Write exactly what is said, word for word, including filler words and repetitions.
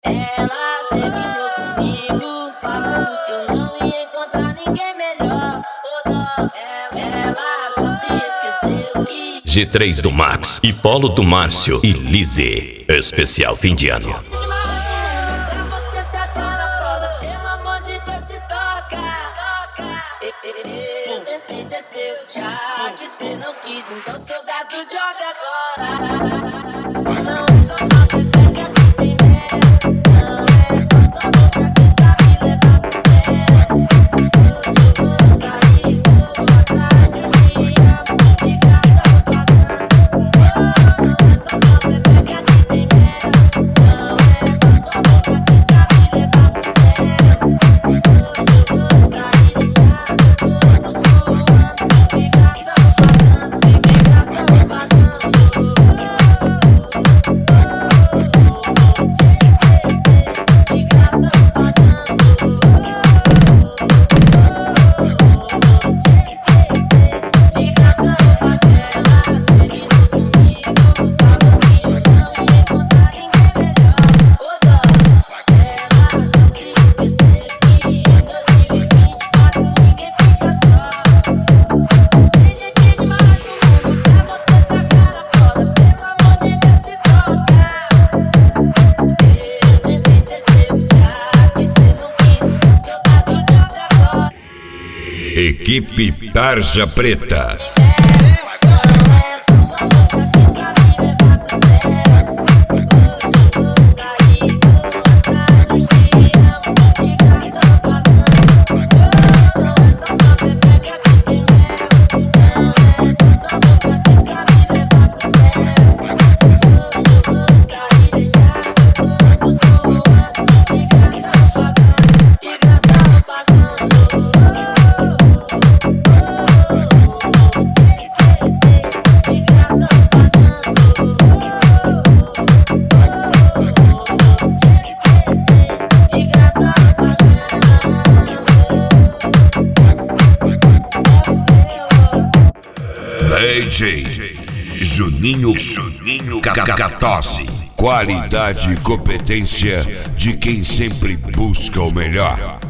Ela terminou comigo, falando que eu não ia encontrar ninguém melhor. Ô dó, ela só se esqueceu que G três do Max e Polo do Márcio e Lizzy. Especial fim de ano. pra você se achar na prova, pelo amor de Deus se toca. Eu tentei ser seu, já que cê não quis, então seu gás do joga agora. Não é só uma pepeca que tem mel, não é só tua boca que sabe levar pro céu. Hoje eu vou sair, vou atrás de ti, amo de graça pagando. Não é só sua pepeca que tem mel, não é só tua boca que sabe levar pro céu. Hoje eu vou sair, deixar meu corpo suando, de graça pagando, de graça pagando. Equipe Tarja Preta. D J Juninho, Juninho Catose. Qualidade e competência de quem sempre busca o melhor.